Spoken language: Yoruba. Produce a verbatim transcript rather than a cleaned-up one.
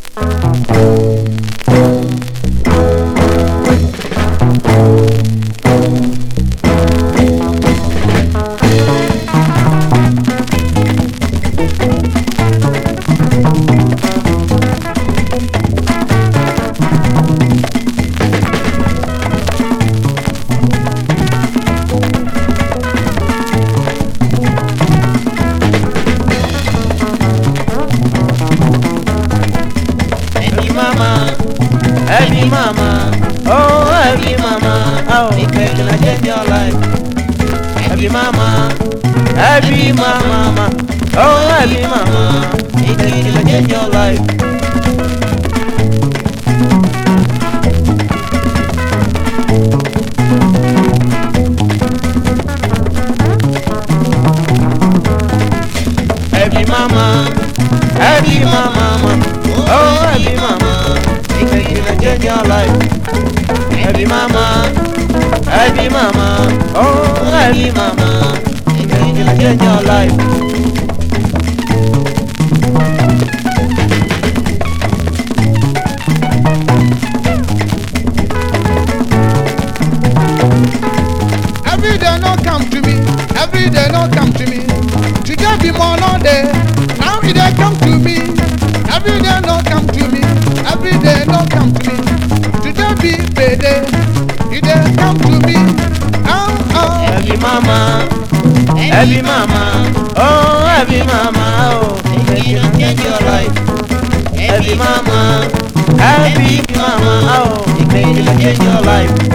Happy mama, oh happy mama, oh it's gonna change your life. Happy mama, happy mama, oh happy mama, it's gonna change your life. Happy mama, happy mama, oh happy mama, it's gonna change your life. Happy mama, happy mama, oh happy mama, it's gonna change your life. Every day no come to me, every day no come to me. Today be more no day, now it dey come to me. Every day no come to me, every day no come to me. Today be payday, it dey come to me. Oh oh. Happy mama, happy mama, oh happy mama, oh it's gonna change your life. Happy mama, happy mama, oh it's gonna change your life.